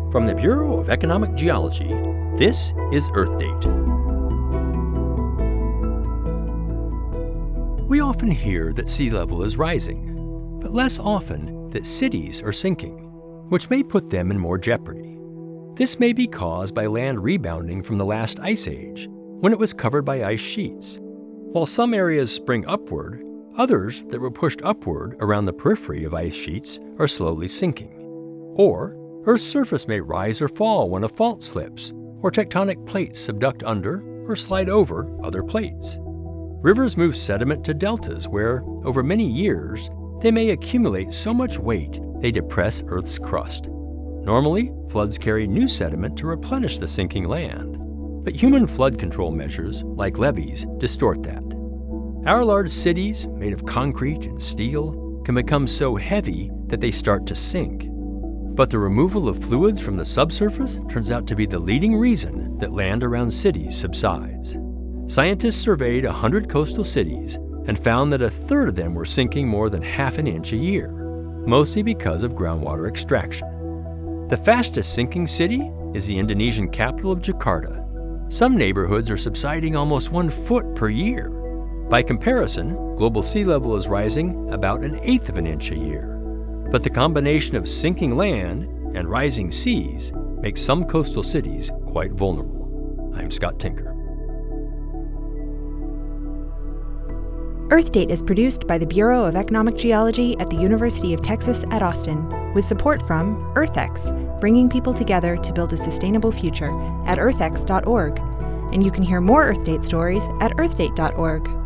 From the Bureau of Economic Geology, this is EarthDate. We often hear that sea level is rising, but less often that cities are sinking, which may put them in more jeopardy. This may be caused by land rebounding from the last ice age, when it was covered by ice sheets. While some areas spring upward, others that were pushed upward around the periphery of ice sheets are slowly sinking. Or Earth's surface may rise or fall when a fault slips, or tectonic plates subduct under or slide over other plates. Rivers move sediment to deltas where, over many years, they may accumulate so much weight they depress Earth's crust. Normally, floods carry new sediment to replenish the sinking land, but human flood control measures, like levees, distort that. Our large cities, made of concrete and steel, can become so heavy that they start to sink. But the removal of fluids from the subsurface turns out to be the leading reason that land around cities subsides. Scientists surveyed 100 coastal cities and found that a third of them were sinking more than half an inch a year, mostly because of groundwater extraction. The fastest sinking city is the Indonesian capital of Jakarta. Some neighborhoods are subsiding almost 1 foot per year. By comparison, global sea level is rising about 1/8 of an inch a year. But the combination of sinking land and rising seas makes some coastal cities quite vulnerable. I'm Scott Tinker. EarthDate is produced by the Bureau of Economic Geology at the University of Texas at Austin, with support from EarthX, bringing people together to build a sustainable future at earthx.org. And you can hear more EarthDate stories at earthdate.org.